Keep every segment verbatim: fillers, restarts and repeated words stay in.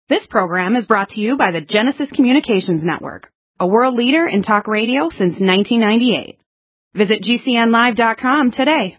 This program is brought to you by the Genesis Communications Network, a world leader in talk radio since nineteen ninety-eight. Visit G C N live dot com today.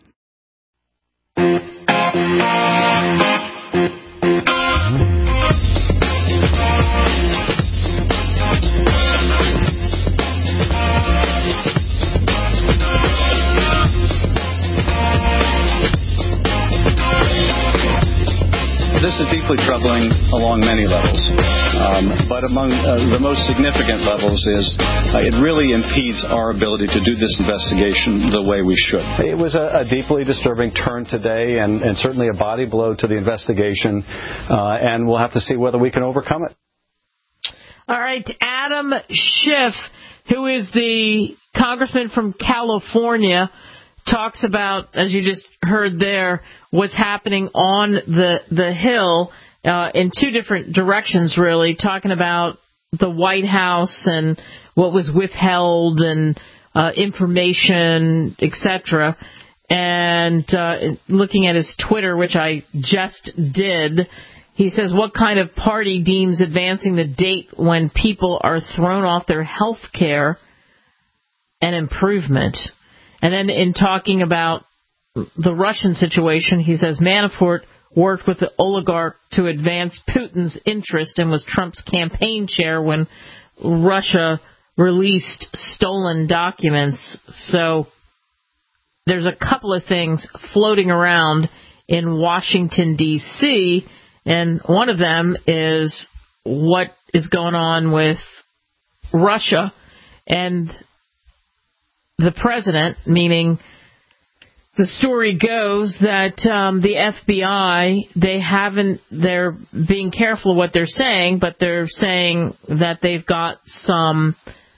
This is deeply troubling along many levels, um, but among uh, the most significant levels is uh, it really impedes our ability to do this investigation the way we should. It was a, a deeply disturbing turn today, and, and certainly a body blow to the investigation, uh, and we'll have to see whether we can overcome it. All right, Adam Schiff, who is the congressman from California, talks about, as you just heard there, what's happening on the the Hill uh, in two different directions, really, talking about the White House and what was withheld and uh, information, et cetera. And uh, looking at his Twitter, which I just did, he says, what kind of party deems advancing the date when people are thrown off their health care an improvement? And then in talking about the Russian situation, he says Manafort worked with the oligarch to advance Putin's interest and was Trump's campaign chair when Russia released stolen documents. So there's a couple of things floating around in Washington, D C, and one of them is what is going on with Russia. And the president, meaning the story goes that um, the F B I, they haven't, they're being careful of what they're saying, but they're saying that they've got some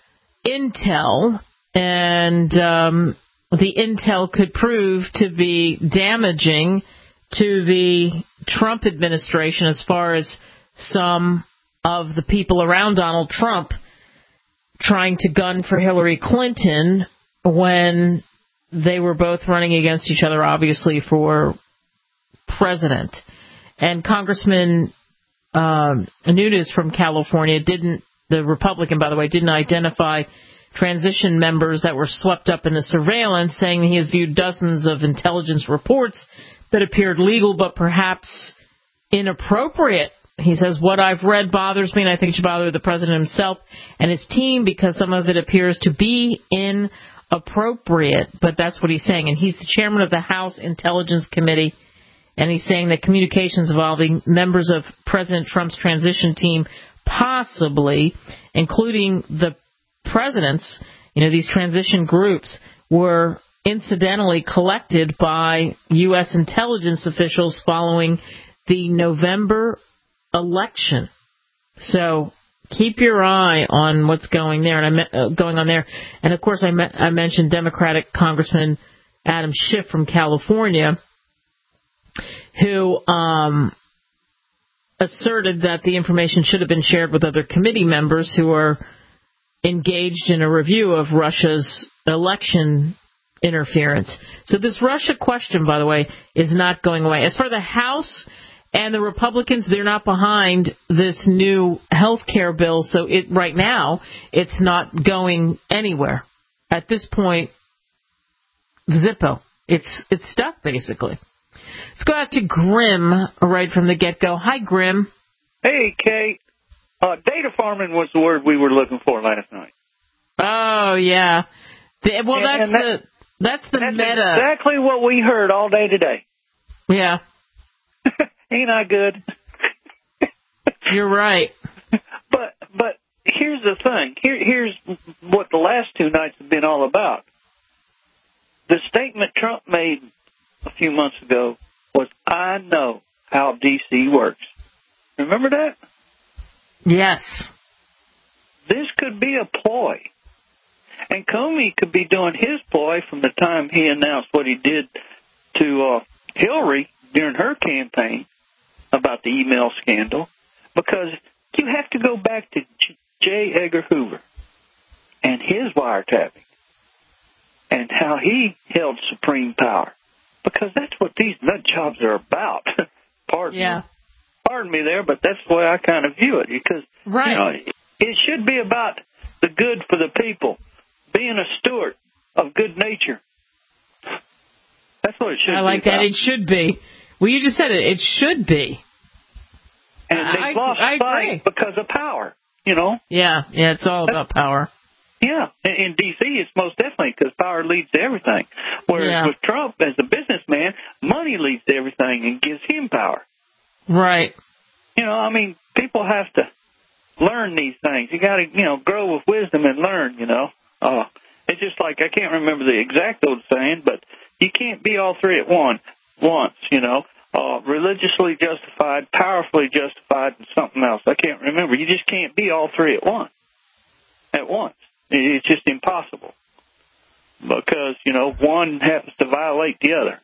intel, and um, the intel could prove to be damaging to the Trump administration as far as some of the people around Donald Trump trying to gun for Hillary Clinton when they were both running against each other, obviously, for president. And Congressman um, Nunes from California didn't, the Republican, by the way, didn't identify transition members that were swept up in the surveillance, saying he has viewed dozens of intelligence reports that appeared legal but perhaps inappropriate. He says, what I've read bothers me, and I think it should bother the president himself and his team because some of it appears to be inappropriate. But that's what he's saying. And he's the chairman of the House Intelligence Committee, and he's saying that communications involving members of President Trump's transition team, possibly, including the president's, you know, these transition groups, were incidentally collected by U S intelligence officials following the November election. So keep your eye on what's going there, and I me- uh, going on there. And of course, I, me- I mentioned Democratic Congressman Adam Schiff from California, who um, asserted that the information should have been shared with other committee members who are engaged in a review of Russia's election interference. So this Russia question, by the way, is not going away. As for the House and the Republicans, they're not behind this new health care bill, so it right now it's not going anywhere. At this point, Zippo. It's it's stuck, basically. Let's go out to Grim right from the get-go. Hi, Grim. Hey, Kate. Uh, data farming was the word we were looking for last night. Oh, yeah. The, well, and, that's and that, the that's the that's meta. exactly what we heard all day today. Yeah. Ain't I good? You're right. But but here's the thing. Here here's what the last two nights have been all about. The statement Trump made a few months ago was, "I know how D C works." Remember that? Yes. This could be a ploy. And Comey could be doing his ploy from the time he announced what he did to uh, Hillary during her campaign about the email scandal, because you have to go back to J. Edgar Hoover and his wiretapping and how he held supreme power, because that's what these nut jobs are about. Pardon yeah. me. pardon me there, but that's the way I kind of view it. Because, right. you know, it should be about the good for the people, being a steward of good nature. That's what it should be. I like be that. It should be. Well, you just said it. It should be. And they've I, lost I agree. sight because of power, you know? Yeah, yeah, it's all about power. Yeah, in D C it's most definitely because power leads to everything. Whereas yeah. with Trump, as a businessman, money leads to everything and gives him power. Right. You know, I mean, people have to learn these things. You got to, you know, grow with wisdom and learn, you know. Uh, it's just like, I can't remember the exact old saying, but you can't be all three at one once, you know. Uh, religiously justified, powerfully justified, and something else. I can't remember. You just can't be all three at once. At once. It's just impossible. Because, you know, one happens to violate the other.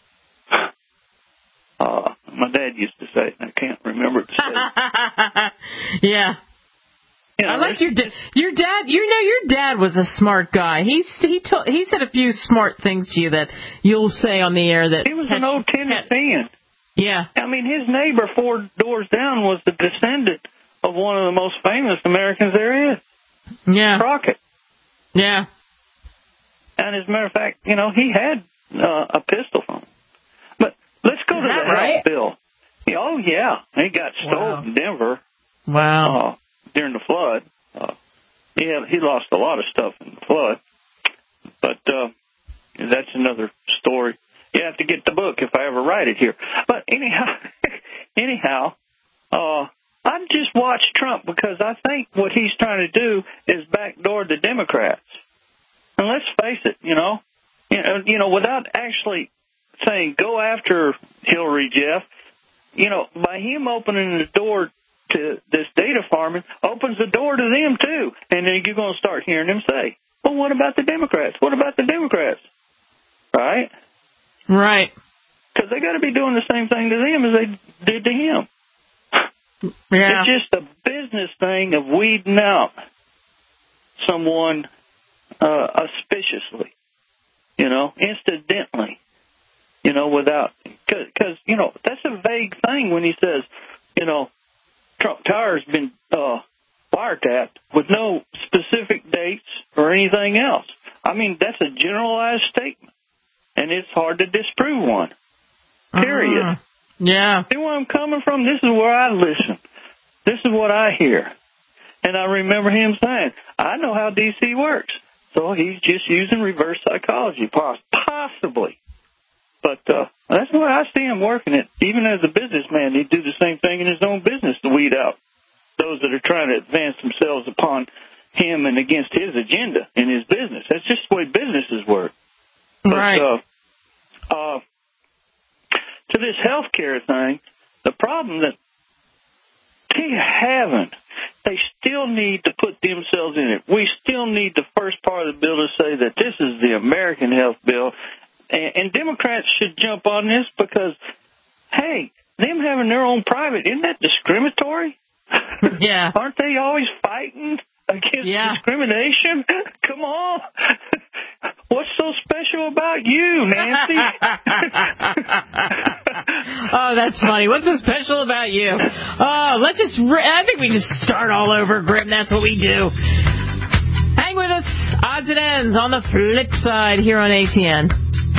Uh, my dad used to say it, and I can't remember to say it. Yeah. You know, I like your dad. Your dad, you know, your dad was a smart guy. He's he told he said a few smart things to you that you'll say on the air. That he was catch, an old Tennessean. Yeah. I mean, his neighbor four doors down was the descendant of one of the most famous Americans there is. Yeah. Crockett. Yeah. And as a matter of fact, you know, he had uh, a pistol from him. But let's go to the right? health bill. Yeah, oh, yeah. He got stolen wow. in Denver. Wow. Uh, during the flood. Uh, he, had, he lost a lot of stuff in the flood. But uh, that's another story. You have to get the book if I ever write it here. But anyhow, anyhow, uh, I just watch Trump because I think what he's trying to do is backdoor the Democrats. And let's face it, you know, you know, you know, without actually saying go after Hillary, Jeff, you know, by him opening the door to this data farming, opens the door to them too. And then you're going to start hearing them say, well, what about the Democrats? What about the Democrats? Right? Right. Because they got to be doing the same thing to them as they did to him. Yeah. It's just a business thing of weeding out someone uh, auspiciously, you know, incidentally, you know, without, because, you know, that's a vague thing when he says, you know, Trump Tower's been uh, wiretapped with no specific dates or anything else. I mean, that's a generalized statement, and it's hard to disprove one, period. Uh-huh. Yeah. See where I'm coming from? This is where I listen. This is what I hear. And I remember him saying, I know how D C works. So he's just using reverse psychology, possibly. But uh, that's the way I see him working it. Even as a businessman, he'd do the same thing in his own business to weed out those that are trying to advance themselves upon him and against his agenda in his business. That's just the way businesses work. But, right. Uh, uh, to this health care thing, the problem that they haven't, they still need to put themselves in it. We still need the first part of the bill to say that this is the American health bill. And, and Democrats should jump on this because, hey, them having their own private, isn't that discriminatory? Yeah. Aren't they always fighting against yeah. discrimination? Come on. What's so special about you, Nancy? Oh, that's funny. What's so special about you? Oh, let's just, I think we just start all over, Grim. That's what we do. Hang with us. Odds and ends on the flip side here on A T N.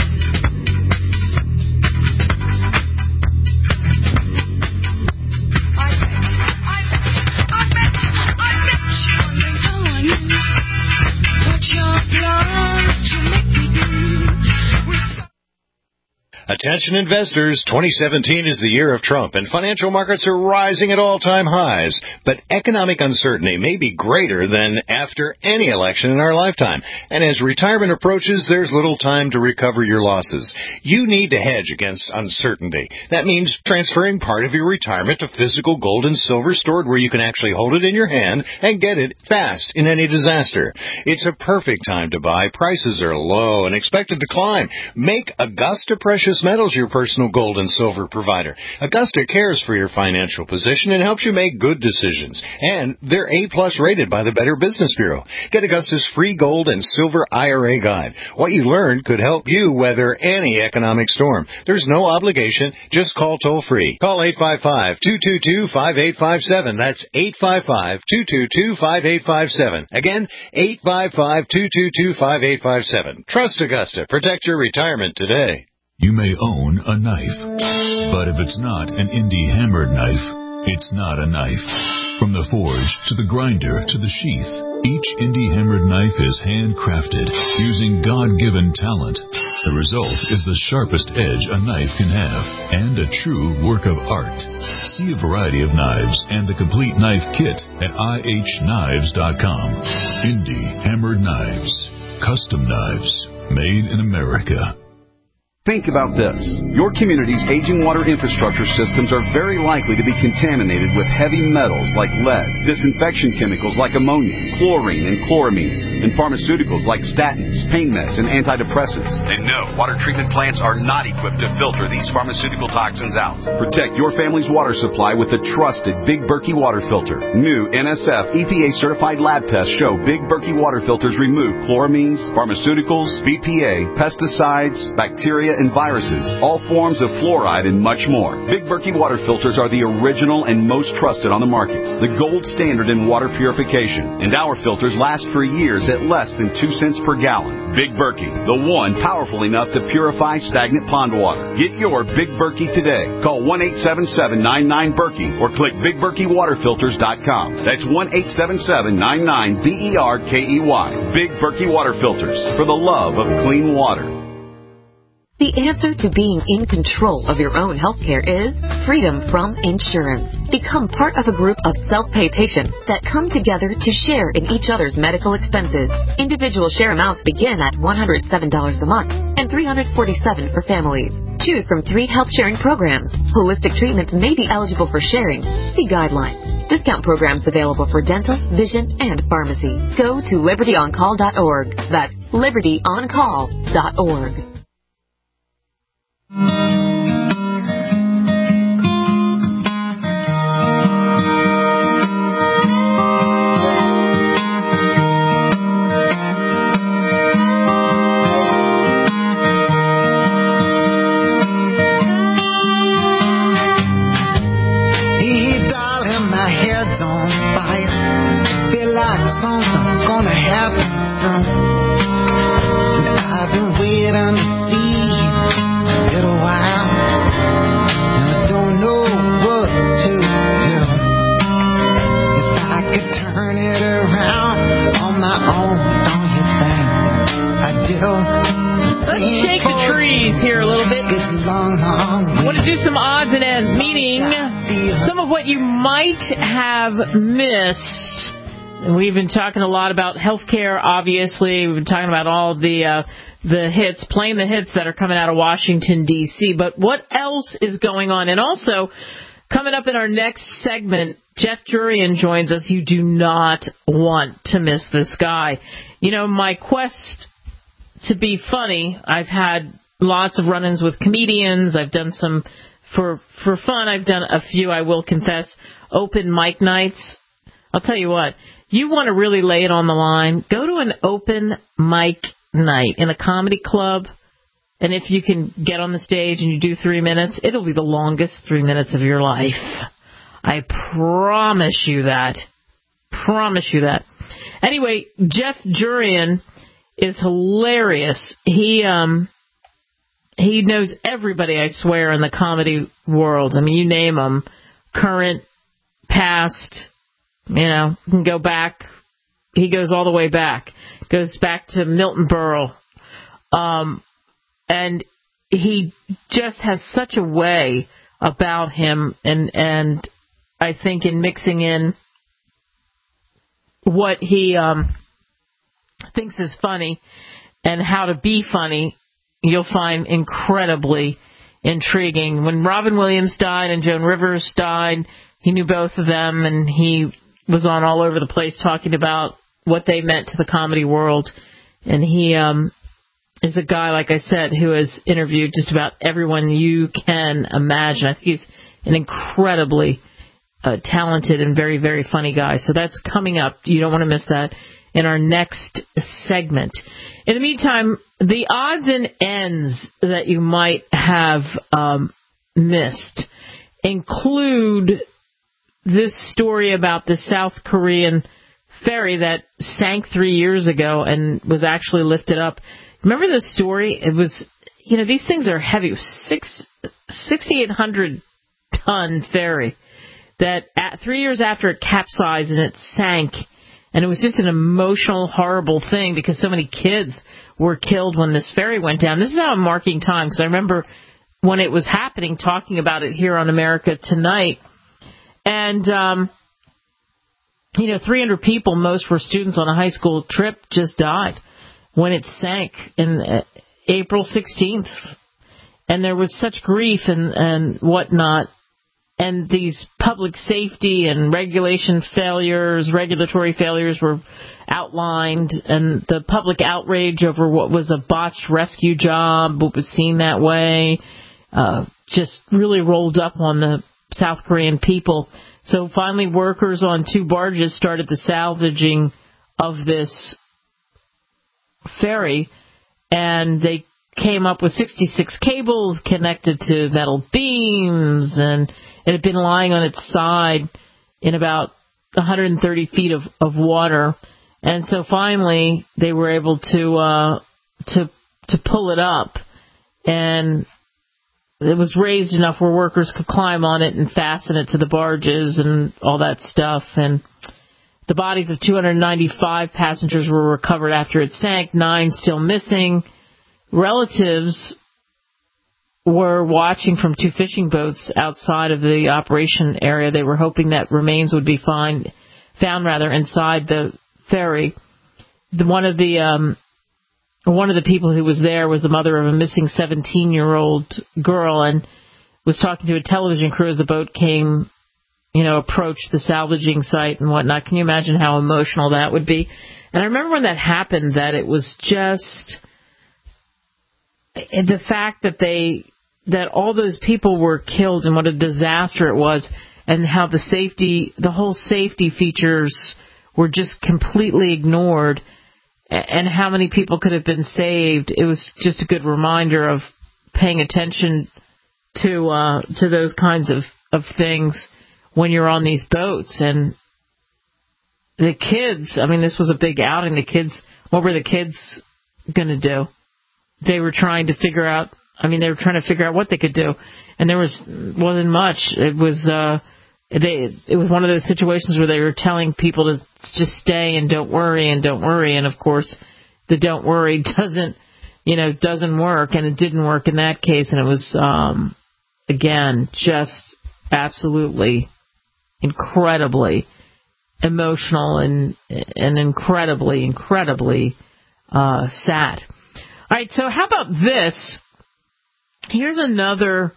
Attention investors, twenty seventeen is the year of Trump, and financial markets are rising at all-time highs. But economic uncertainty may be greater than after any election in our lifetime. And as retirement approaches, there's little time to recover your losses. You need to hedge against uncertainty. That means transferring part of your retirement to physical gold and silver stored where you can actually hold it in your hand and get it fast in any disaster. It's a perfect time to buy. Prices are low and expected to climb. Make Augusta Precious Precious Metals, your personal gold and silver provider. Augusta cares for your financial position and helps you make good decisions. And they're A-plus rated by the Better Business Bureau. Get Augusta's free gold and silver I R A guide. What you learned could help you weather any economic storm. There's no obligation. Just call toll-free. Call eight five five, two two two, five eight five seven. That's eight five five, two two two, five eight five seven. Again, eight five five, two two two, five eight five seven. Trust Augusta. Protect your retirement today. You may own a knife, but if it's not an indie hammered knife, it's not a knife. From the forge to the grinder to the sheath, each indie hammered knife is handcrafted using God-given talent. The result is the sharpest edge a knife can have and a true work of art. See a variety of knives and the complete knife kit at I H knives dot com. Indie hammered knives. Custom knives made in America. Think about this. Your community's aging water infrastructure systems are very likely to be contaminated with heavy metals like lead, disinfection chemicals like ammonia, chlorine and chloramines, and pharmaceuticals like statins, pain meds, and antidepressants. And no, water treatment plants are not equipped to filter these pharmaceutical toxins out. Protect your family's water supply with the trusted Big Berkey water filter. New N S F E P A-certified lab tests show Big Berkey water filters remove chloramines, pharmaceuticals, B P A, pesticides, bacteria, and viruses, all forms of fluoride, and much more. Big Berkey water filters are the original and most trusted on the market, the gold standard in water purification, and our filters last for years at less than two cents per gallon. Big Berkey, the one powerful enough to purify stagnant pond water. Get your Big Berkey today. Call one eight seven seven, nine nine, Berkey or click big berkey water filters dot com. That's one eight seven seven, nine nine, B E R K E Y. Big Berkey water filters, for the love of clean water. The answer to being in control of your own health care is freedom from insurance. Become part of a group of self-pay patients that come together to share in each other's medical expenses. Individual share amounts begin at one hundred seven dollars a month and three hundred forty-seven dollars for families. Choose from three health sharing programs. Holistic treatments may be eligible for sharing. See guidelines. Discount programs available for dental, vision, and pharmacy. Go to liberty on call dot org. That's liberty on call dot org. Have missed. We've been talking a lot about healthcare, obviously. We've been talking about all the uh, the hits, playing the hits that are coming out of Washington, D C But what else is going on? And also, coming up in our next segment, Jeff Jurian joins us. You do not want to miss this guy. You know, my quest to be funny, I've had lots of run-ins with comedians. I've done some for for fun. I've done a few, I will confess, open mic nights. I'll tell you what, you want to really lay it on the line, go to an open mic night in a comedy club, and if you can get on the stage and you do three minutes, it'll be the longest three minutes of your life. I promise you that. Promise you that. Anyway, Jeff Jurian is hilarious. He um he knows everybody, I swear, in the comedy world. I mean, you name them, current, past, you know, you can go back. He goes all the way back. Goes back to Milton Berle. Um, and he just has such a way about him, and, and I think in mixing in what he um, thinks is funny and how to be funny, you'll find incredibly intriguing. When Robin Williams died and Joan Rivers died, he knew both of them, and he was on all over the place talking about what they meant to the comedy world. And he um, is a guy, like I said, who has interviewed just about everyone you can imagine. I think he's an incredibly uh, talented and very, very funny guy. So that's coming up. You don't want to miss that in our next segment. In the meantime, the odds and ends that you might have um, missed include this story about the South Korean ferry that sank three years ago and was actually lifted up. Remember the story? It was, you know, these things are heavy. It was six, sixty-eight hundred ton ferry that at, three years after it capsized and it sank. And it was just an emotional, horrible thing because so many kids were killed when this ferry went down. This is how I'm marking time because I remember when it was happening talking about it here on America Tonight. And, um, you know, three hundred people, most were students on a high school trip, just died when it sank in uh, April sixteenth. And there was such grief and, and whatnot. And these public safety and regulation failures, regulatory failures were outlined. And the public outrage over what was a botched rescue job, what was seen that way, uh, just really rolled up on the South Korean people. So finally workers on two barges started the salvaging of this ferry, and they came up with sixty-six cables connected to metal beams, and it had been lying on its side in about one hundred thirty feet of, of water. And so finally they were able to uh, to to pull it up, and it was raised enough where workers could climb on it and fasten it to the barges and all that stuff. And the bodies of two hundred ninety-five passengers were recovered after it sank, nine still missing. Relatives were watching from two fishing boats outside of the operation area. They were hoping that remains would be find, found rather inside the ferry. The, one of the um, one of the people who was there was the mother of a missing seventeen-year-old girl, and was talking to a television crew as the boat came, you know, approached the salvaging site and whatnot. Can you imagine how emotional that would be? And I remember when that happened, that it was just the fact that they that all those people were killed and what a disaster it was, and how the safety, the whole safety features were just completely ignored, and how many people could have been saved. It was just a good reminder of paying attention to uh, to those kinds of, of things when you're on these boats. And the kids, I mean, this was a big outing. The kids, what were the kids going to do? They were trying to figure out, I mean, they were trying to figure out what they could do. And there was, wasn't much. It was, uh, they, it was one of those situations where they were telling people to just stay and don't worry and don't worry. And of course, the don't worry doesn't, you know, doesn't work. And it didn't work in that case. And it was, um, again, just absolutely incredibly emotional and, and incredibly, incredibly, uh, sad. All right, so how about this? Here's another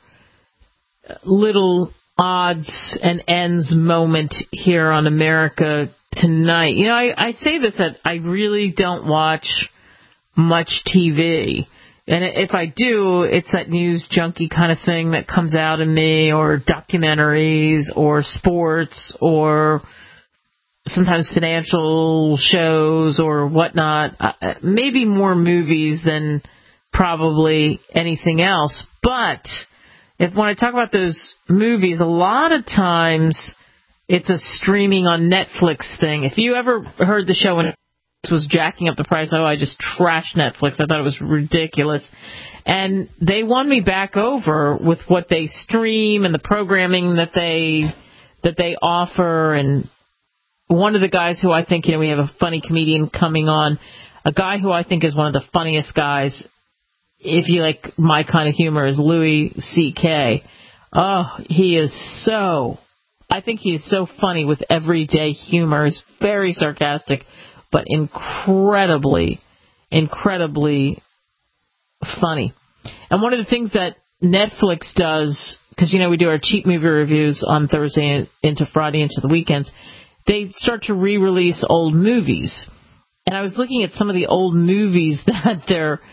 little odds and ends moment here on America Tonight. You know, I, I say this, that I really don't watch much T V. And if I do, it's that news junkie kind of thing that comes out in me, or documentaries, or sports, or sometimes financial shows or whatnot, uh, maybe more movies than probably anything else. But if when I talk about those movies, a lot of times it's a streaming on Netflix thing. If you ever heard the show when it was jacking up the price, oh, I just trashed Netflix. I thought it was ridiculous. And they won me back over with what they stream and the programming that they that they offer. And one of the guys who I think, you know, we have a funny comedian coming on, a guy who I think is one of the funniest guys, if you like my kind of humor, is Louis C K. Oh, he is so, I think he is so funny with everyday humor. He's very sarcastic, but incredibly, incredibly funny. And one of the things that Netflix does, because, you know, we do our cheap movie reviews on Thursday into Friday into the weekends, they start to re-release old movies. And I was looking at some of the old movies that they're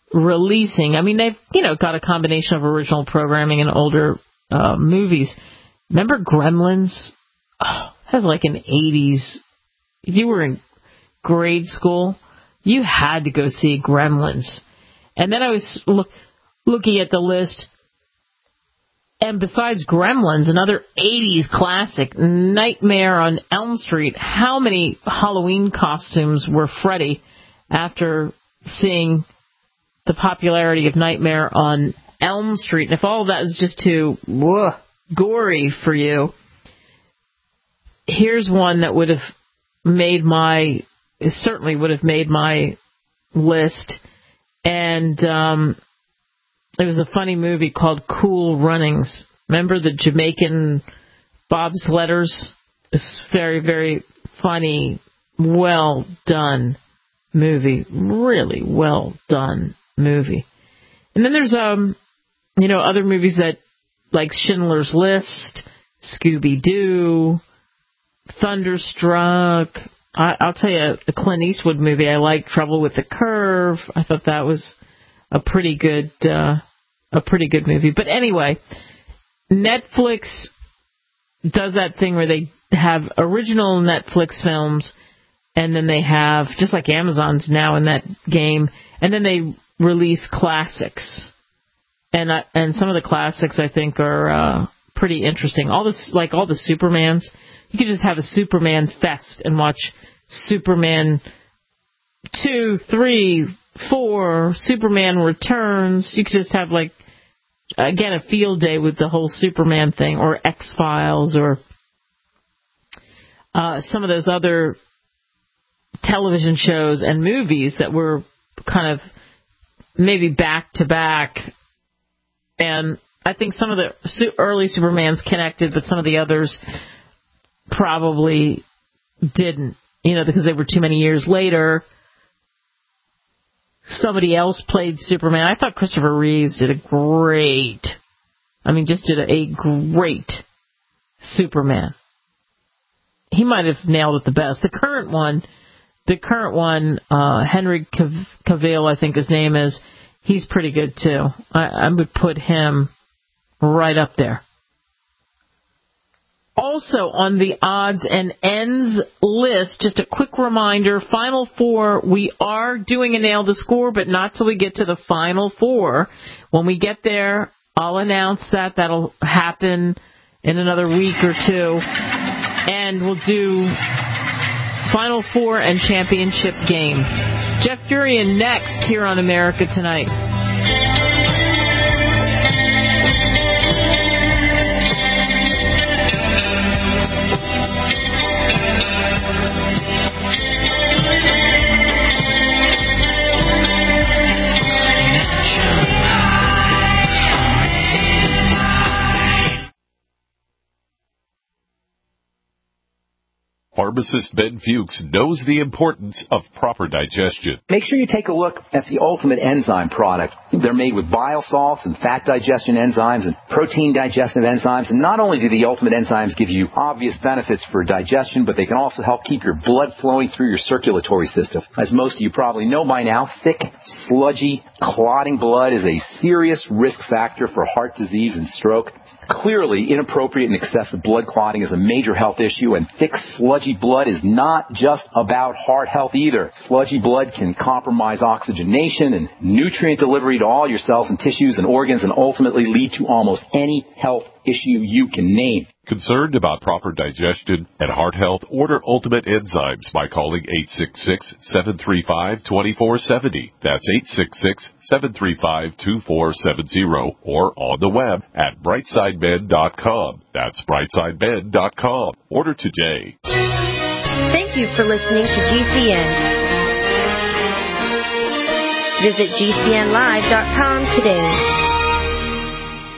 releasing. I mean, they've, you know, got a combination of original programming and older uh, movies. Remember Gremlins? Oh, that was like an eighties. If you were in grade school, you had to go see Gremlins. And then I was look, looking at the list, and besides Gremlins, another eighties classic, Nightmare on Elm Street. How many Halloween costumes were Freddy after seeing the popularity of Nightmare on Elm Street? And if all of that is just too whoa, gory for you, here's one that would have made my, it certainly would have made my list. And um, it was a funny movie called Cool Runnings. Remember the Jamaican bobsledders? It's very, very funny, well done movie. Really well done movie. And then there's, um, you know, other movies that, like Schindler's List, Scooby-Doo, Thunderstruck. I, I'll tell you, a Clint Eastwood movie I like, Trouble with the Curve. I thought that was a pretty good, uh, a pretty good movie. But anyway, Netflix does that thing where they have original Netflix films, and then they have, just like Amazon's now in that game, and then they release classics. And I, and some of the classics I think are uh, pretty interesting. All this, like all the Supermans. You could just have a Superman fest and watch Superman two, three, four, Superman Returns. You could just have, like, again, a field day with the whole Superman thing, or X-Files, or uh, some of those other television shows and movies that were kind of maybe back-to-back. And I think some of the early Supermans connected, but some of the others probably didn't, you know, because they were too many years later. Somebody else played Superman. I thought Christopher Reeves did a great, I mean, just did a, a great Superman. He might have nailed it the best. The current one, the current one, uh, Henry Cavill, I think his name is, he's pretty good too. I, I would put him right up there. Also on the odds and ends list, just a quick reminder, Final Four, we are doing a Nail the Score, but not till we get to the Final Four. When we get there, I'll announce that. That'll happen in another week or two. And we'll do Final Four and championship game. Jeff Furian next here on America Tonight. Pharmacist Ben Fuchs knows the importance of proper digestion. Make sure you take a look at the Ultimate Enzyme product. They're made with bile salts and fat digestion enzymes and protein digestive enzymes. And not only do the Ultimate Enzymes give you obvious benefits for digestion, but they can also help keep your blood flowing through your circulatory system. As most of you probably know by now, thick, sludgy, clotting blood is a serious risk factor for heart disease and stroke. Clearly, inappropriate and excessive blood clotting is a major health issue, and thick, sludgy blood is not just about heart health either. Sludgy blood can compromise oxygenation and nutrient delivery to all your cells and tissues and organs, and ultimately lead to almost any health issue you can name. Concerned about proper digestion and heart health? Order Ultimate Enzymes by calling eight six six, seven three five, two four seven zero. That's eight six six, seven three five, two four seven zero. Or on the web at brightside med dot com. That's brightside med dot com. Order today. Thank you for listening to G C N. Visit G C N live dot com today.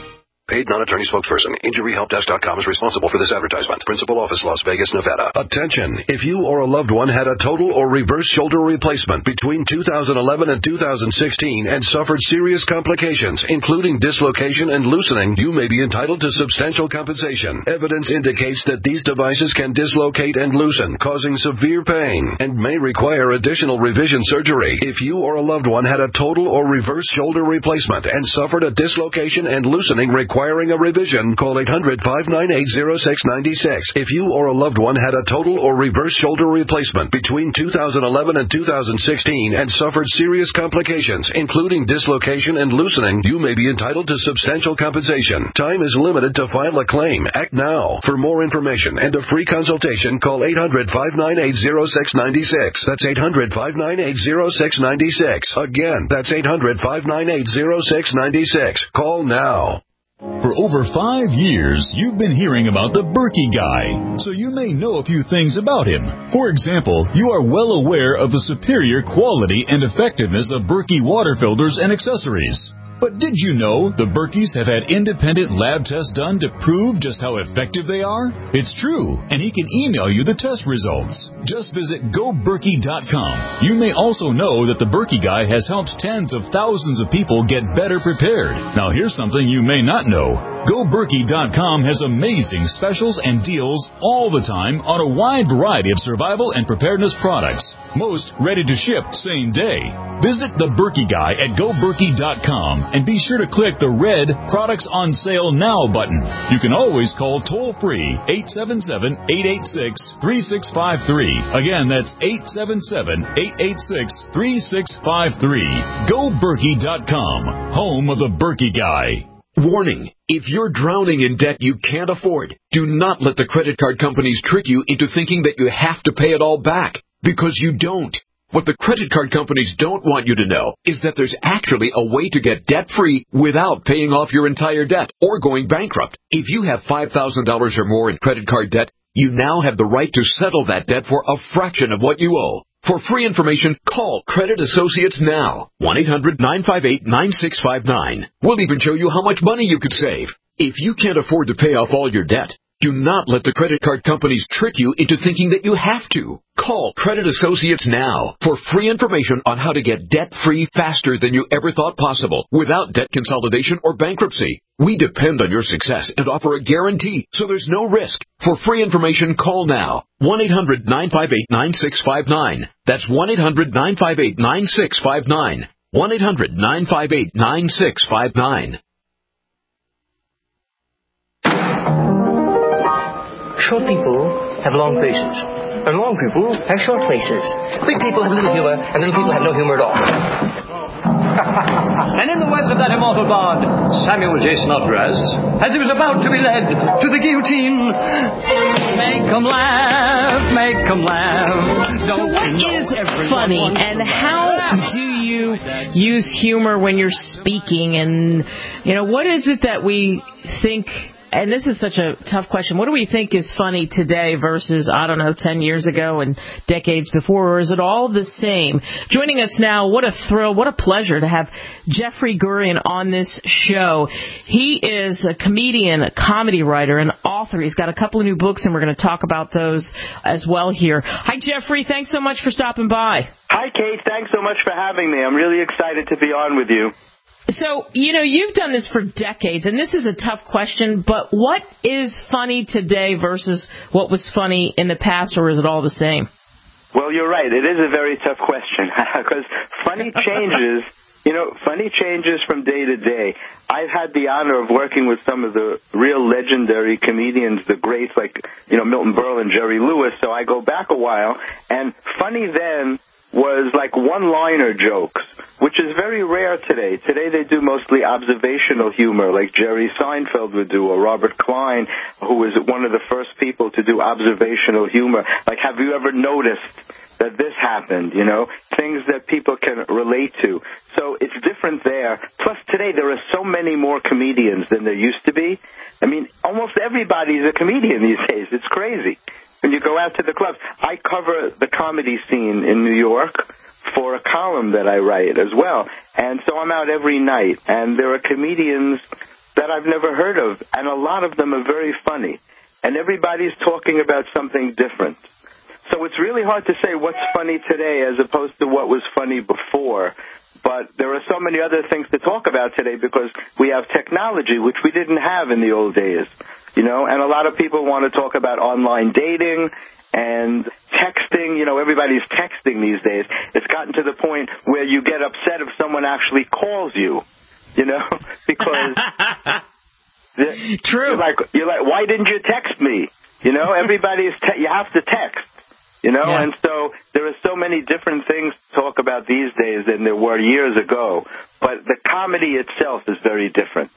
Paid non-attorney spokesperson. Injury Help Desk dot com is responsible for this advertisement. Principal office, Las Vegas, Nevada. Attention. If you or a loved one had a total or reverse shoulder replacement between two thousand eleven and two thousand sixteen and suffered serious complications, including dislocation and loosening, you may be entitled to substantial compensation. Evidence indicates that these devices can dislocate and loosen, causing severe pain, and may require additional revision surgery. If you or a loved one had a total or reverse shoulder replacement and suffered a dislocation and loosening requiring a revision, call eight hundred, five nine eight, zero six nine six. If you or a loved one had a total or reverse shoulder replacement between two thousand eleven and two thousand sixteen and suffered serious complications, including dislocation and loosening, you may be entitled to substantial compensation. Time is limited to file a claim. Act now. For more information and a free consultation, call eight hundred, five nine eight, zero six nine six. That's eight hundred, five nine eight, zero six nine six. Again, that's eight hundred, five nine eight, zero six nine six. Call now. For over five years, you've been hearing about the Berkey Guy, so you may know a few things about him. For example, you are well aware of the superior quality and effectiveness of Berkey water filters and accessories. But did you know the Berkeys have had independent lab tests done to prove just how effective they are? It's true, and he can email you the test results. Just visit go berkey dot com. You may also know that the Berkey Guy has helped tens of thousands of people get better prepared. Now here's something you may not know. go berkey dot com has amazing specials and deals all the time on a wide variety of survival and preparedness products. Most ready to ship same day. Visit the Berkey Guy at go berkey dot com and be sure to click the red Products on Sale Now button. You can always call toll-free eight seven seven, eight eight six, three six five three. Again, that's eight seven seven, eight eight six, three six five three. go berkey dot com, home of the Berkey Guy. Warning, if you're drowning in debt you can't afford, do not let the credit card companies trick you into thinking that you have to pay it all back, because you don't. What the credit card companies don't want you to know is that there's actually a way to get debt-free without paying off your entire debt or going bankrupt. If you have five thousand dollars or more in credit card debt, you now have the right to settle that debt for a fraction of what you owe. For free information, call Credit Associates now. one eight hundred, nine five eight, nine six five nine. We'll even show you how much money you could save. If you can't afford to pay off all your debt, do not let the credit card companies trick you into thinking that you have to. Call Credit Associates now for free information on how to get debt-free faster than you ever thought possible without debt consolidation or bankruptcy. We depend on your success and offer a guarantee, so there's no risk. For free information, call now. one eight hundred, nine five eight, nine six five nine. That's one eight hundred, nine five eight, nine six five nine. one eight hundred, nine five eight, nine six five nine. Short people have long faces, and long people have short faces. Quick people have little humor, and little people have no humor at all. And in the words of that immortal bard, Samuel J. Snodgrass, as he was about to be led to the guillotine, make 'em laugh, make 'em laugh. So what is funny, and how do you use humor when you're speaking? And, you know, what is it that we think... And this is such a tough question. What do we think is funny today versus, I don't know, ten years ago and decades before? Or is it all the same? Joining us now, what a thrill, what a pleasure to have Jeffrey Gurian on this show. He is a comedian, a comedy writer, an author. He's got a couple of new books, and we're going to talk about those as well here. Hi, Jeffrey. Thanks so much for stopping by. Hi, Kate. Thanks so much for having me. I'm really excited to be on with you. So, you know, you've done this for decades, and this is a tough question, but what is funny today versus what was funny in the past, or is it all the same? Well, you're right. It is a very tough question, because funny changes, you know, funny changes from day to day. I've had the honor of working with some of the real legendary comedians, the greats like, you know, Milton Berle and Jerry Lewis, so I go back a while, and funny then was like one-liner jokes, which is very rare today. Today they do mostly observational humor, like Jerry Seinfeld would do, or Robert Klein, who was one of the first people to do observational humor. Like, have you ever noticed that this happened, you know, things that people can relate to. So it's different there. Plus, today there are so many more comedians than there used to be. I mean, almost everybody's a comedian these days. It's crazy. When you go out to the clubs, I cover the comedy scene in New York for a column that I write as well. And so I'm out every night, and there are comedians that I've never heard of, and a lot of them are very funny. And everybody's talking about something different. So it's really hard to say what's funny today as opposed to what was funny before. But there are so many other things to talk about today because we have technology, which we didn't have in the old days. You know, and a lot of people want to talk about online dating and texting. You know, everybody's texting these days. It's gotten to the point where you get upset if someone actually calls you, you know, because the, True. You're like, you're like, why didn't you text me? You know, everybody's te- you have to text. You know, yeah. And so there are so many different things to talk about these days than there were years ago. But the comedy itself is very different.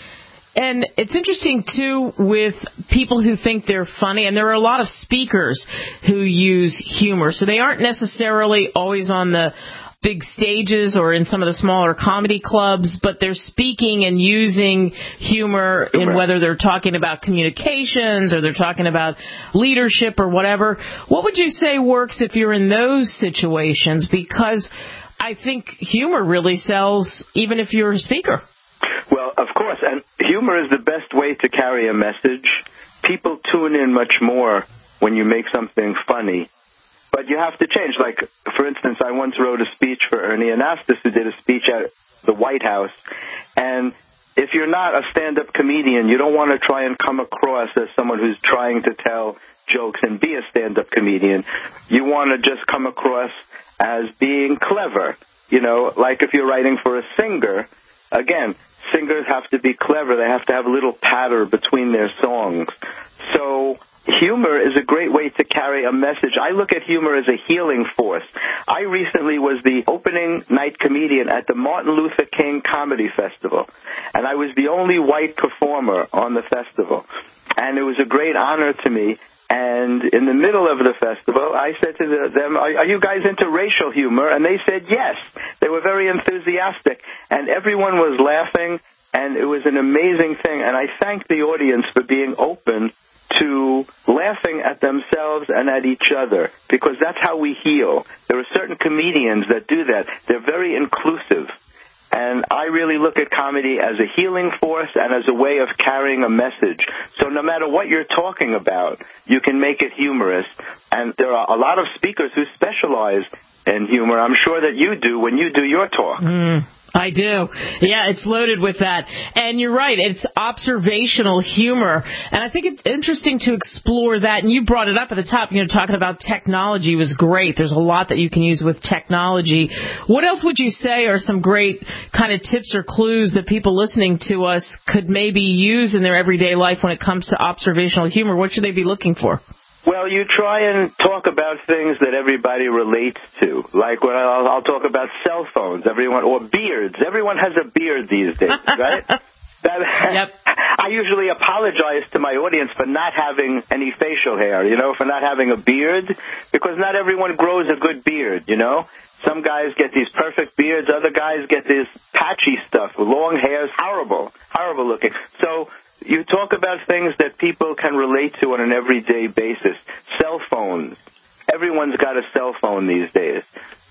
And it's interesting, too, with people who think they're funny, and there are a lot of speakers who use humor. So they aren't necessarily always on the big stages or in some of the smaller comedy clubs, but they're speaking and using humor in whether they're talking about communications or they're talking about leadership or whatever. What would you say works if you're in those situations? Because I think humor really sells even if you're a speaker. Well, of course, and humor is the best way to carry a message. People tune in much more when you make something funny. But you have to change. Like, for instance, I once wrote a speech for Ernie Anastas, who did a speech at the White House. And if you're not a stand-up comedian, you don't want to try and come across as someone who's trying to tell jokes and be a stand-up comedian. You want to just come across as being clever. You know, like if you're writing for a singer, again, singers have to be clever. They have to have a little patter between their songs. So humor is a great way to carry a message. I look at humor as a healing force. I recently was the opening night comedian at the Martin Luther King Comedy Festival, and I was the only white performer on the festival. And it was a great honor to me. And in the middle of the festival, I said to them, are, are you guys into racial humor? And they said yes. They were very enthusiastic. And everyone was laughing, and it was an amazing thing. And I thank the audience for being open to laughing at themselves and at each other, because that's how we heal. There are certain comedians that do that. They're very inclusive. And I really look at comedy as a healing force and as a way of carrying a message. So no matter what you're talking about, you can make it humorous. And there are a lot of speakers who specialize in humor. I'm sure that you do when you do your talk. Mm. I do. Yeah, it's loaded with that. And you're right, it's observational humor. And I think it's interesting to explore that. And you brought it up at the top, you know, talking about technology was great. There's a lot that you can use with technology. What else would you say are some great kind of tips or clues that people listening to us could maybe use in their everyday life when it comes to observational humor? What should they be looking for? Well, you try and talk about things that everybody relates to. Like when I'll, I'll talk about cell phones, everyone, or beards. Everyone has a beard these days, right? That, yep. I usually apologize to my audience for not having any facial hair, you know, for not having a beard, because not everyone grows a good beard, you know. Some guys get these perfect beards, other guys get this patchy stuff, long hairs, horrible, horrible looking. So you talk about things that people can relate to on an everyday basis. Cell phones. Everyone's got a cell phone these days.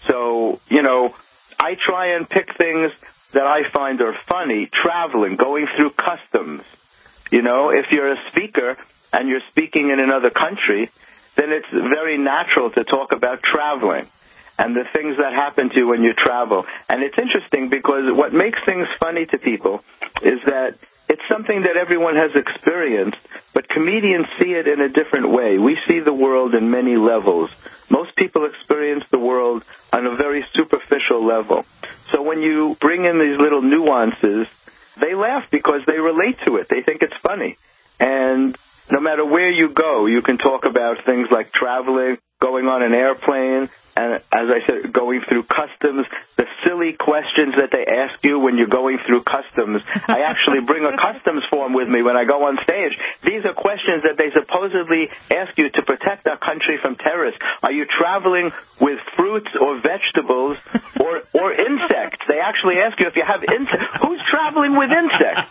So, you know, I try and pick things that I find are funny. Traveling, going through customs. You know, if you're a speaker and you're speaking in another country, then it's very natural to talk about traveling and the things that happen to you when you travel. And it's interesting because what makes things funny to people is that it's something that everyone has experienced, but comedians see it in a different way. We see the world in many levels. Most people experience the world on a very superficial level. So when you bring in these little nuances, they laugh because they relate to it. They think it's funny. And no matter where you go, you can talk about things like traveling, going on an airplane, and as I said, going through customs, the silly questions that they ask you when you're going through customs. I actually bring a customs form with me when I go on stage. These are questions that they supposedly ask you to protect our country from terrorists. Are you traveling with fruits or vegetables or, or insects? They actually ask you if you have insects. Who's traveling with insects?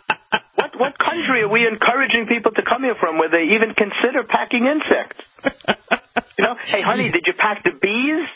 What what country are we encouraging people to come here from where they even consider packing insects? You know, hey, honey, did you pack the bees?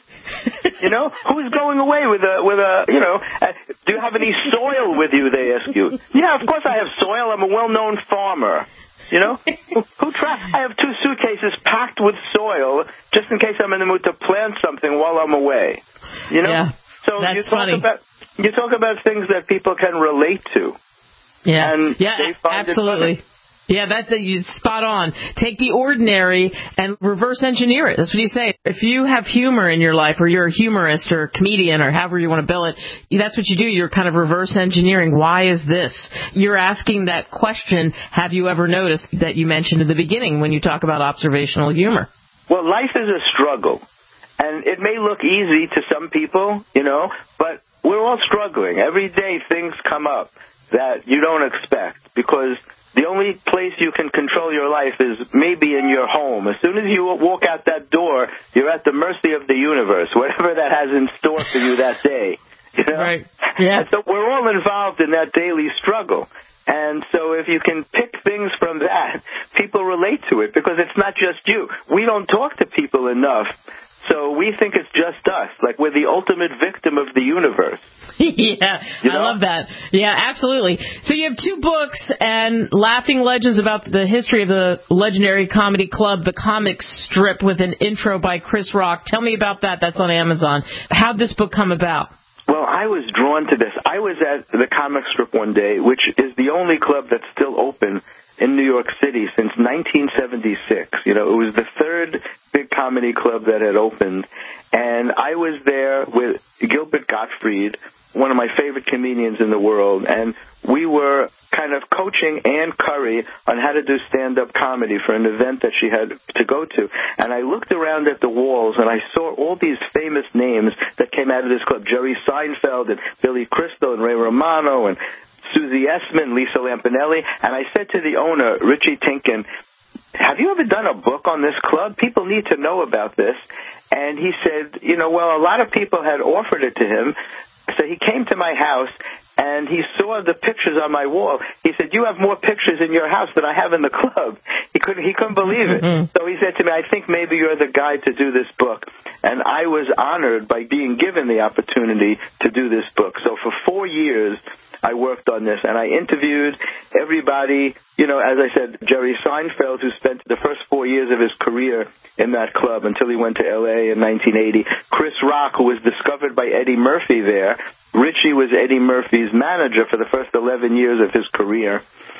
You know, who's going away with a, with a, you know, uh, do you have any soil with you, they ask you. Yeah, of course I have soil. I'm a well-known farmer. You know, who, who tra- I have two suitcases packed with soil just in case I'm in the mood to plant something while I'm away. You know, yeah, so that's you talk funny. about you talk about things that people can relate to. Yeah, and yeah, they find absolutely. It Yeah, that's a, you spot on. Take the ordinary and reverse engineer it. That's what you say. If you have humor in your life, or you're a humorist or a comedian, or however you want to bill it, that's what you do. You're kind of reverse engineering. Why is this? You're asking that question, have you ever noticed, that you mentioned in the beginning when you talk about observational humor? Well, life is a struggle, and it may look easy to some people, you know, but we're all struggling. Every day things come up that you don't expect, because the only place you can control your life is maybe in your home. As soon as you walk out that door, you're at the mercy of the universe, whatever that has in store for you that day. You know? Right. Yeah. And so we're all involved in that daily struggle. And so if you can pick things from that, people relate to it, because it's not just you. We don't talk to people enough. So we think it's just us, like we're the ultimate victim of the universe. Yeah, you know? I love that. Yeah, absolutely. So you have two books, and Laughing Legends, about the history of the legendary comedy club, The Comic Strip, with an intro by Chris Rock. Tell me about that. That's on Amazon. How'd this book come about? Well, I was drawn to this. I was at the Comic Strip one day, which is the only club that's still open in New York City since nineteen seventy-six. You know, it was the third big comedy club that had opened. And I was there with Gilbert Gottfried, one of my favorite comedians in the world. And we were kind of coaching Ann Curry on how to do stand-up comedy for an event that she had to go to. And I looked around at the walls, and I saw all these famous names that came out of this club: Jerry Seinfeld and Billy Crystal and Ray Romano and Susie Essman, Lisa Lampanelli. And I said to the owner, Richie Tinkin, have you ever done a book on this club? People need to know about this. And he said, you know, well, a lot of people had offered it to him. So he came to my house, and he saw the pictures on my wall. He said, you have more pictures in your house than I have in the club. He couldn't, he couldn't believe it. Mm-hmm. So he said to me, I think maybe you're the guy to do this book. And I was honored by being given the opportunity to do this book. So for four years, I worked on this, and I interviewed everybody, you know, as I said, Jerry Seinfeld, who spent the first four years of his career in that club until he went to L A in nineteen eighty. Chris Rock, who was discovered by Eddie Murphy there. Richie was Eddie Murphy's manager for the first eleven years of his career.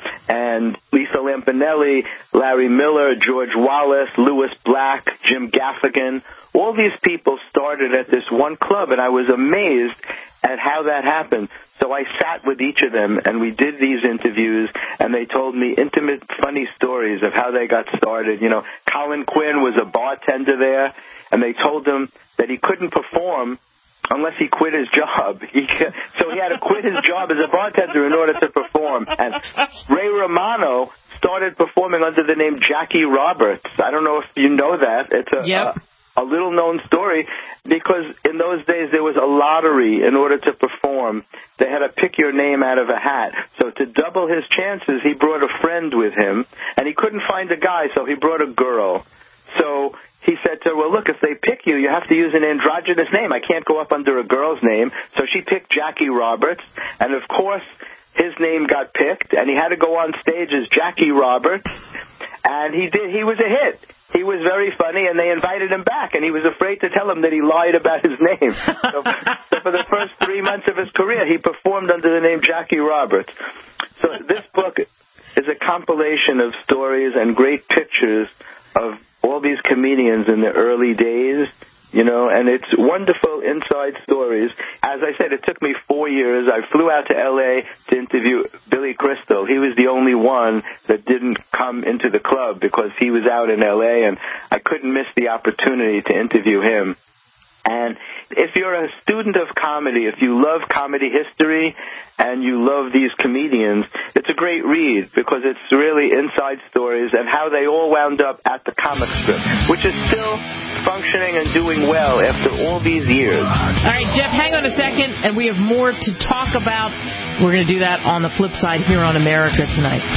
And Lisa Lampanelli, Larry Miller, George Wallace, Louis Black, Jim Gaffigan, all these people started at this one club, and I was amazed at how that happened. So I sat with each of them, and we did these interviews, and they told me intimate, funny stories of how they got started. You know, Colin Quinn was a bartender there, and they told him that he couldn't perform unless he quit his job. He, so he had to quit his job as a bartender in order to perform. And Ray Romano started performing under the name Jackie Roberts. I don't know if you know that. It's a... Yep. a A little-known story, because in those days there was a lottery in order to perform. They had to pick your name out of a hat. So to double his chances, he brought a friend with him, and he couldn't find a guy, so he brought a girl. So he said to her, well, look, if they pick you, you have to use an androgynous name. I can't go up under a girl's name. So she picked Jackie Roberts, and of course his name got picked, and he had to go on stage as Jackie Roberts, and he did. He was a hit. He was very funny, and they invited him back, and he was afraid to tell them that he lied about his name. So, so for the first three months of his career, he performed under the name Jackie Roberts. So this book is a compilation of stories and great pictures of all these comedians in the early days, you know, and it's wonderful inside stories. As I said, it took me four years. I flew out to L A to interview Billy Crystal. He was the only one that didn't come into the club because he was out in L A, and I couldn't miss the opportunity to interview him. And if you're a student of comedy, if you love comedy history and you love these comedians, it's a great read, because it's really inside stories and how they all wound up at the Comic Strip, which is still functioning and doing well after all these years. All right, Jeff, hang on a second, and we have more to talk about. We're going to do that on the flip side here on America Tonight.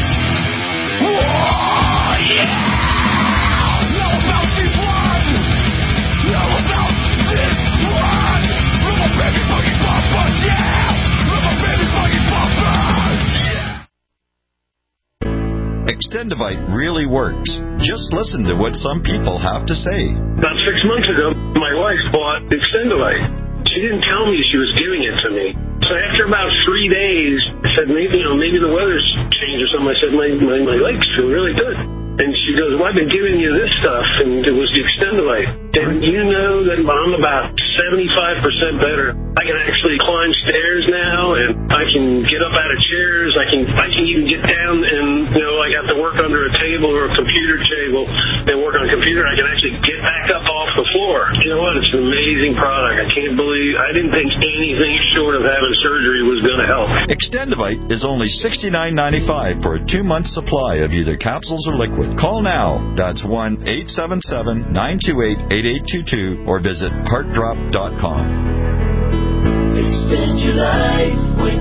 Whoa, yeah! Know about this one. Know about this one. Extendivite really works. Just listen to what some people have to say. About six months ago, my wife bought Extendivite. She didn't tell me she was giving it to me. So after about three days, I said, maybe, you know, maybe the weather's changed or something. I said, my, my, my legs feel really good. And she goes, well, I've been giving you this stuff, and it was the Extendivite. And you know that I'm about seventy-five percent better. I can actually climb stairs now, and I can get up out of chairs. I can I can even get down and, you know, I got to work under a table or a computer table and work on a computer. I can actually get back up off the floor. You know what? It's an amazing product. I can't believe, I didn't think anything short of having surgery was going to help. Extendivite is only sixty-nine ninety-five for a two-month supply of either capsules or liquid. Call now. That's one eight seven seven, nine two eight, eight eight two two or visit heart drop dot com. Extend your life with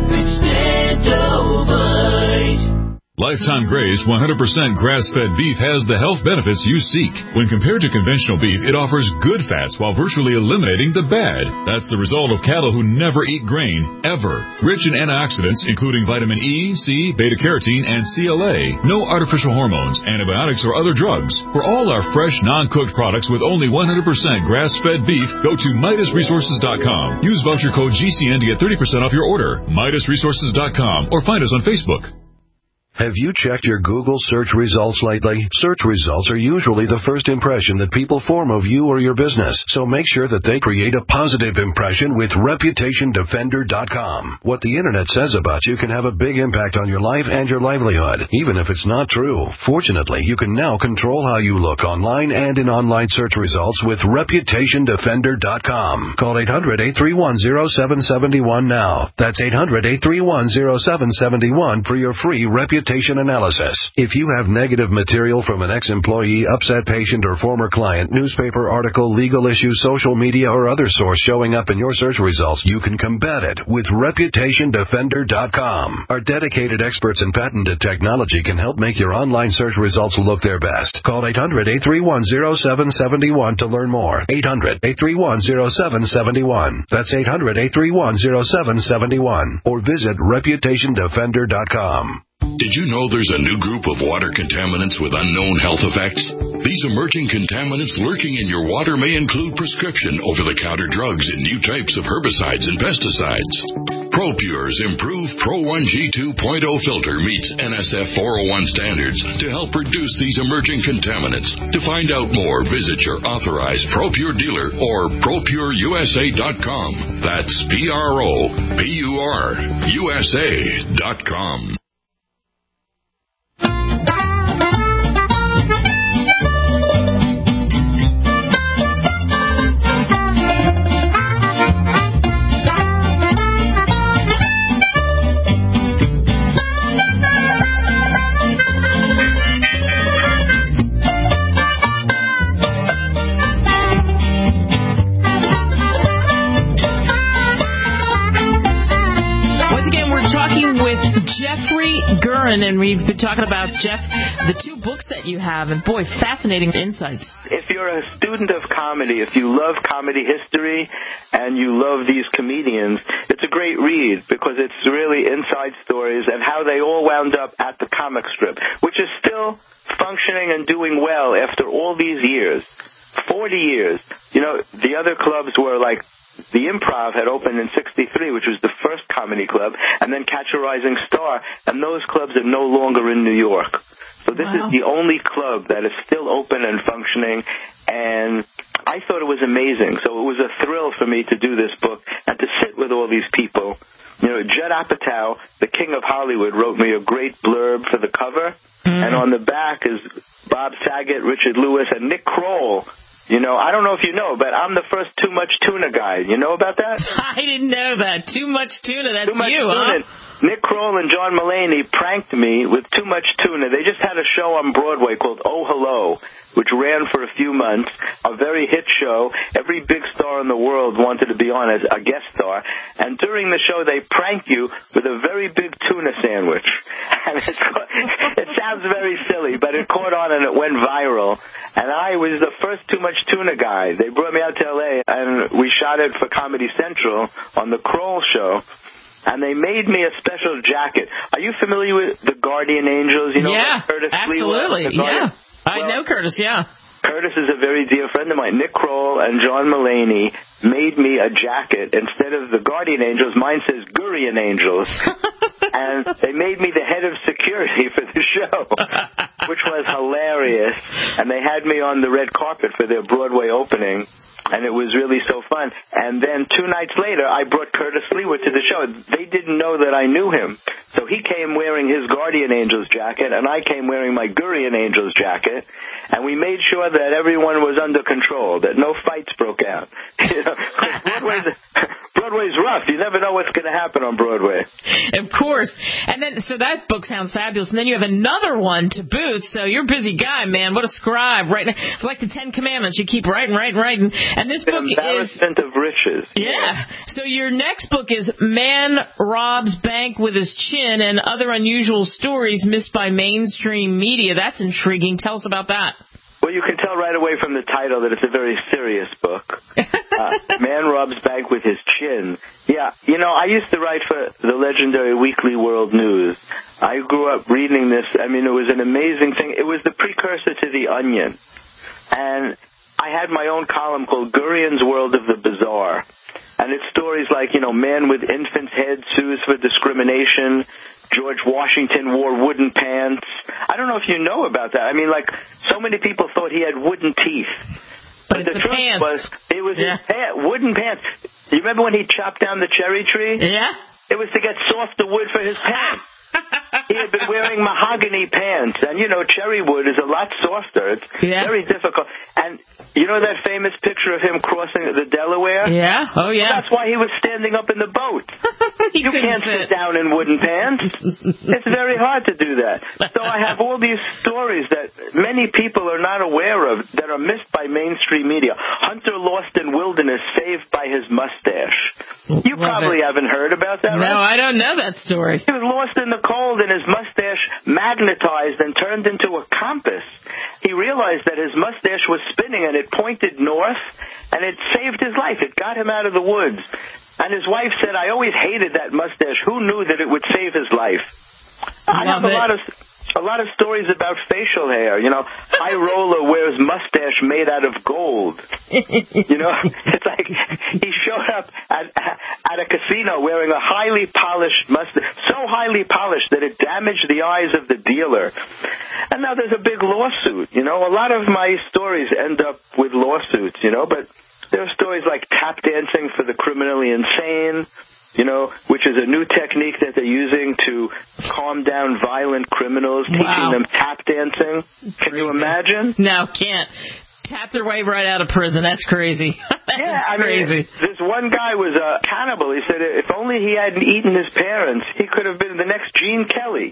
Extendivite. Lifetime Graze one hundred percent grass-fed beef has the health benefits you seek. When compared to conventional beef, it offers good fats while virtually eliminating the bad. That's the result of cattle who never eat grain, ever. Rich in antioxidants, including vitamin E, C, beta-carotene, and C L A. No artificial hormones, antibiotics, or other drugs. For all our fresh, non-cooked products with only one hundred percent grass-fed beef, go to Midas Resources dot com. Use voucher code G C N to get thirty percent off your order. Midas Resources dot com or find us on Facebook. Have you checked your Google search results lately? Search results are usually the first impression that people form of you or your business, so make sure that they create a positive impression with Reputation Defender dot com. What the Internet says about you can have a big impact on your life and your livelihood, even if it's not true. Fortunately, you can now control how you look online and in online search results with Reputation Defender dot com. Call eight hundred, eight three one, zero seven seven one now. That's eight hundred, eight three one, zero seven seven one for your free reputation analysis. If you have negative material from an ex-employee, upset patient, or former client, newspaper article, legal issue, social media, or other source showing up in your search results, you can combat it with Reputation Defender dot com. Our dedicated experts in patented technology can help make your online search results look their best. Call eight hundred, eight three one, zero seven seven one to learn more. eight hundred, eight three one, zero seven seven one. That's eight hundred, eight three one, zero seven seven one. Or visit Reputation Defender dot com. Did you know there's a new group of water contaminants with unknown health effects? These emerging contaminants lurking in your water may include prescription over-the-counter drugs and new types of herbicides and pesticides. ProPure's improved Pro one G two point oh filter meets N S F four oh one standards to help reduce these emerging contaminants. To find out more, visit your authorized ProPure dealer or Pro Pure U S A dot com. That's P R O P U R U S A dot com. And we've been talking about, Jeff, the two books that you have, and boy, fascinating insights. If you're a student of comedy, if you love comedy history and you love these comedians, it's a great read because it's really inside stories and how they all wound up at the comic strip, which is still functioning and doing well after all these years. forty years. You know, the other clubs were like, the Improv had opened in sixty-three, which was the first comedy club, and then Catch a Rising Star, and those clubs are no longer in New York. So this wow. is the only club that is still open and functioning, and I thought it was amazing. So it was a thrill for me to do this book and to sit with all these people. You know, Judd Apatow, the king of Hollywood, wrote me a great blurb for the cover, mm. and on the back is Bob Saget, Richard Lewis, and Nick Kroll. You know, I don't know if you know, but I'm the first Too Much Tuna guy. You know about that? I didn't know that. Too Much Tuna, that's Too much you, tuna. huh? Nick Kroll and John Mulaney pranked me with Too Much Tuna. They just had a show on Broadway called Oh Hello, which ran for a few months, a very hit show. Every big star in the world wanted to be on as a guest star. And during the show, they prank you with a very big tuna sandwich. And it's, it sounds very silly, but it caught on and it went viral. And I was the first Too Much Tuna guy. They brought me out to L A, and we shot it for Comedy Central on the Kroll show. and they made me a special jacket. Are you familiar with the Guardian Angels? You know, yeah, Curtis absolutely. Lee was, yeah, I well, know Curtis. Yeah. Curtis is a very dear friend of mine. Nick Kroll and John Mulaney made me a jacket. Instead of the Guardian Angels, mine says Gurian Angels. And they made me the head of security for the show, which was hilarious. And they had me on the red carpet for their Broadway opening. And it was really so fun. And then two nights later, I brought Curtis Leeward to the show. They didn't know that I knew him. So he came wearing his Guardian Angels jacket, and I came wearing my Gurian Angels jacket. And we made sure that everyone was under control, that no fights broke out. You know, Broadway's, Broadway's rough. You never know what's going to happen on Broadway. Of course. And then, so that book sounds fabulous. And then you have another one to boot. So you're a busy guy, man. What a scribe. Right? It's like the Ten Commandments. You keep writing, writing, writing. And this the book embarrassment is of riches. Yeah. yeah. So your next book is Man Robs Bank with His Chin and Other Unusual Stories Missed by Mainstream Media. That's intriguing. Tell us about that. Well, you can tell right away from the title that it's a very serious book. uh, Man Robs Bank with His Chin. Yeah, you know, I used to write for the legendary Weekly World News. I grew up reading this. I mean, it was an amazing thing. It was the precursor to The Onion. And I had my own column called Gurian's World of the Bizarre. And it's stories like, you know, man with infant's head sues for discrimination. George Washington wore wooden pants. I don't know if you know about that. I mean, like, so many people thought he had wooden teeth. But, but the, the truth pants. was, it was yeah. his pants, wooden pants. You remember when he chopped down the cherry tree? Yeah. It was to get softer wood for his pants. He had been wearing mahogany pants, and, you know, cherry wood is a lot softer. It's yeah. very difficult. And you know that famous picture of him crossing the Delaware? Yeah, oh, yeah. Well, that's why he was standing up in the boat. You can't sit down in wooden pants. It's very hard to do that. So I have all these stories that many people are not aware of that are missed by mainstream media. Hunter lost in wilderness, saved by his mustache. You Love probably it. haven't heard about that, no, right? No, I don't know that story. He was lost in the cold and his mustache magnetized and turned into a compass. He realized that his mustache was spinning and it pointed north, and it saved his life. It got him out of the woods. And his wife said, I always hated that mustache. Who knew that it would save his life? I Love have a it. lot of a lot of stories about facial hair. You know, High Roller wears mustache made out of gold. You know, it's like he showed up at at a casino wearing a highly polished mustache, so highly polished that it damaged the eyes of the dealer. And now there's a big lawsuit. You know, a lot of my stories end up with lawsuits. You know, but there are stories like tap dancing for the criminally insane, you know, which is a new technique that they're using to calm down violent criminals, wow. teaching them tap dancing. Can crazy. you imagine? No, can't. Tap their way right out of prison. That's crazy. That's yeah, I crazy. mean, this one guy was a cannibal. He said if only he hadn't eaten his parents, he could have been the next Gene Kelly.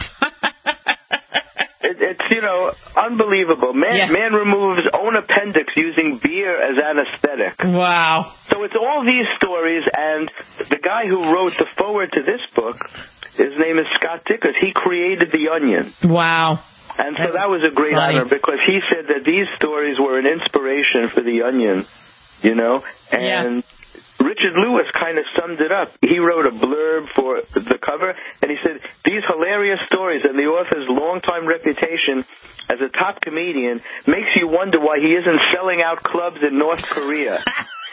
It, it's, you know, unbelievable. Man, yeah. man removes own appendix using beer as anesthetic. Wow. So it's all these stories, and the guy who wrote the foreword to this book, his name is Scott Dickers. He created The Onion. Wow. And so That's that was a great funny. honor because he said that these stories were an inspiration for The Onion, you know, and... Yeah. Richard Lewis kind of summed it up. He wrote a blurb for the cover, and he said, these hilarious stories and the author's longtime reputation as a top comedian makes you wonder why he isn't selling out clubs in North Korea.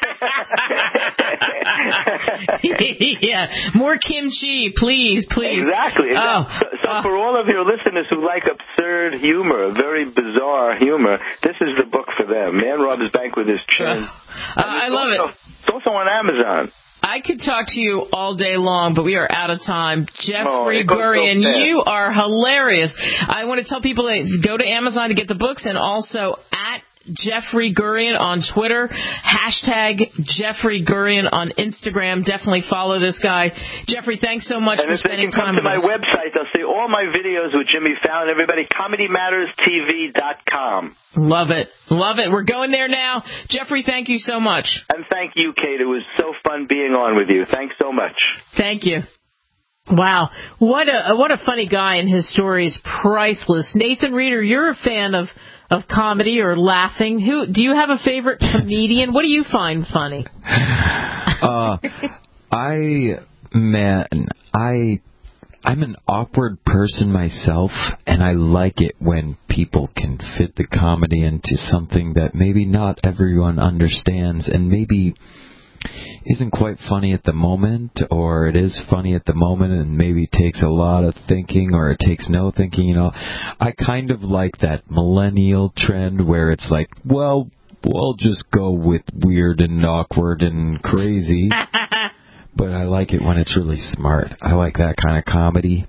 Yeah, more kimchi, please, please. Exactly. Oh, so so uh, for all of your listeners who like absurd humor, very bizarre humor, this is the book for them. Man Robs Bank with His Chin. Uh, I love also, it. It's also on Amazon. I could talk to you all day long, but we are out of time. Jeffrey oh, Gurian, so you are hilarious. I want to tell people to go to Amazon to get the books, and also at Jeffrey Gurian on Twitter, hashtag Jeffrey Gurian on Instagram. Definitely follow this guy. Jeffrey, thanks so much and for if spending they can time come to with my us. website, they'll see all my videos with Jimmy Fallon. Everybody, comedy matters t v dot com. Love it. Love it. We're going there now. Jeffrey, thank you so much. And thank you, Kate. It was so fun being on with you. Thanks so much. Thank you. Wow, what a what a funny guy, and his story is priceless. Nathan Reeder, you're a fan of, of comedy or laughing. Who do you have a favorite comedian? What do you find funny? uh, I Man, I, I'm an awkward person myself, and I like it when people can fit the comedy into something that maybe not everyone understands and maybe isn't quite funny at the moment, or it is funny at the moment and maybe takes a lot of thinking, or it takes no thinking, you know. I kind of like that millennial trend where it's like, well, we'll just go with weird and awkward and crazy. But I like it when it's really smart. I like that kind of comedy.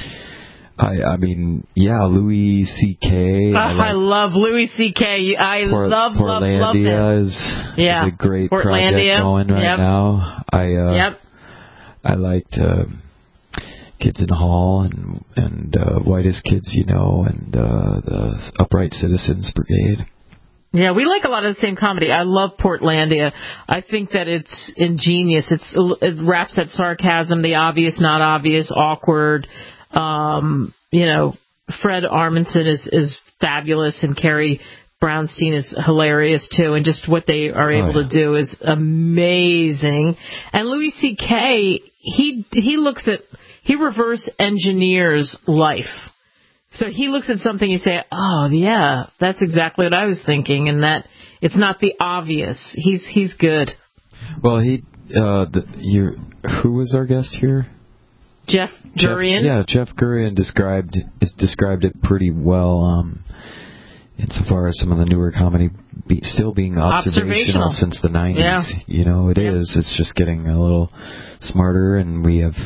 I I mean, yeah, Louis C K. Oh, I, like I love Louis C K. I Port, love, love, love him. Portlandia is, yeah. is a great Portlandia. project going right yep. now. I uh, yep. I liked uh, Kids in the Hall and and uh, Whitest Kids You Know and uh, the Upright Citizens Brigade. Yeah, we like a lot of the same comedy. I love Portlandia. I think that it's ingenious. It's it wraps that sarcasm, the obvious, not obvious, awkward. Um, you know, Fred Armisen is, is fabulous, and Carrie Brownstein is hilarious too. And just what they are able oh, yeah. to do is amazing. And Louis C K, he he looks at he reverse engineers life. So he looks at something, you say, oh, yeah, that's exactly what I was thinking, and that it's not the obvious. He's he's good. Well, he, uh, the, you, who was our guest here? Jeff Gurian. Jeff, yeah, Jeff Gurian described is described it pretty well. Um, insofar as some of the newer comedy be, still being observational, observational since the nineties. Yeah. You know, it yep. is. It's just getting a little smarter, and we have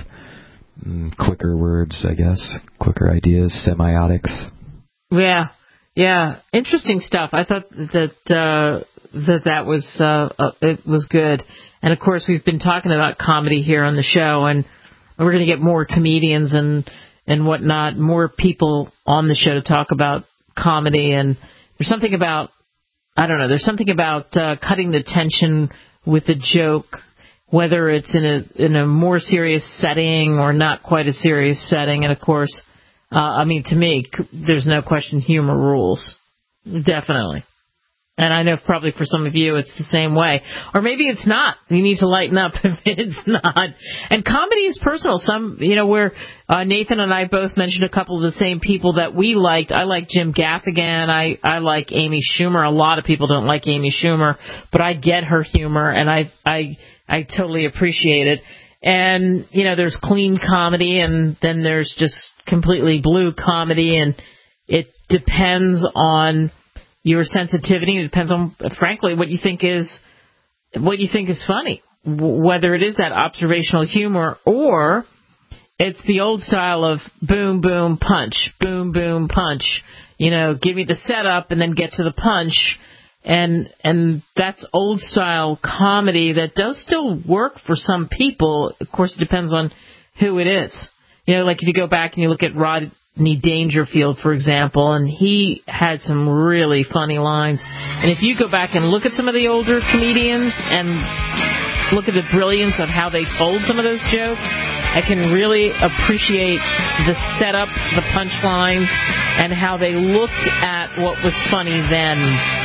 quicker words, I guess, quicker ideas, semiotics. Yeah, yeah, interesting stuff. I thought that uh, that that was uh, uh, it was good, and of course we've been talking about comedy here on the show, and we're going to get more comedians and and whatnot, more people on the show to talk about comedy. And there's something about I don't know, there's something about uh, cutting the tension with a joke, whether it's in a in a more serious setting or not quite a serious setting. And, of course, uh, I mean, to me, there's no question humor rules. Definitely. And I know probably for some of you it's the same way. Or maybe it's not. You need to lighten up if it's not. And comedy is personal. Some, you know, where uh, Nathan and I both mentioned a couple of the same people that we liked. I like Jim Gaffigan. I, I like Amy Schumer. A lot of people don't like Amy Schumer, but I get her humor, and I I I totally appreciate it. And, you know, there's clean comedy, and then there's just completely blue comedy, and it depends on your sensitivity. It depends on, frankly, what you think is what you think is funny, whether it is that observational humor or it's the old style of boom, boom, punch, boom, boom, punch. You know, give me the setup and then get to the punch. And and that's old style comedy that does still work for some people. Of course, it depends on who it is. You know, like if you go back and you look at Rodney Dangerfield, for example, and he had some really funny lines. And if you go back and look at some of the older comedians and look at the brilliance of how they told some of those jokes, I can really appreciate the setup, the punchlines, and how they looked at what was funny then.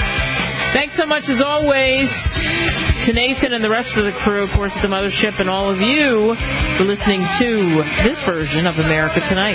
Thanks so much, as always, to Nathan and the rest of the crew, of course, at the Mothership, and all of you for listening to this version of America Tonight.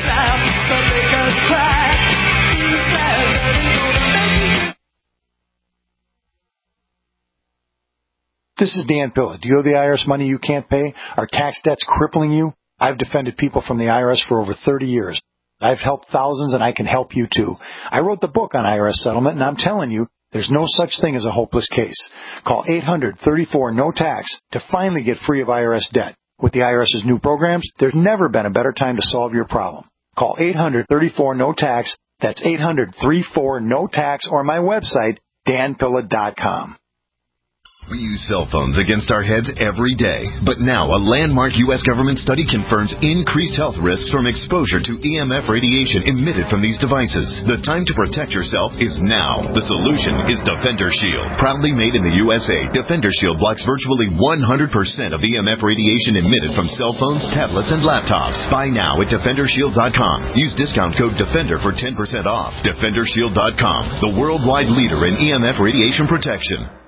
This is Dan Pilla. Do you owe the I R S money you can't pay? Are tax debts crippling you? I've defended people from the I R S for over thirty years. I've helped thousands, and I can help you, too. I wrote the book on I R S settlement, and I'm telling you, there's no such thing as a hopeless case. Call eight hundred thirty-four no tax to finally get free of I R S debt. With the IRS's new programs, there's never been a better time to solve your problem. Call eight hundred thirty-four no tax. That's eight hundred thirty-four no tax, or my website, dan pilla dot com. We use cell phones against our heads every day, but now a landmark U S government study confirms increased health risks from exposure to E M F radiation emitted from these devices. The time to protect yourself is now. The solution is Defender Shield. Proudly made in the U S A, Defender Shield blocks virtually one hundred percent of E M F radiation emitted from cell phones, tablets, and laptops. Buy now at defender shield dot com. Use discount code DEFENDER for ten percent off. defender shield dot com, the worldwide leader in E M F radiation protection.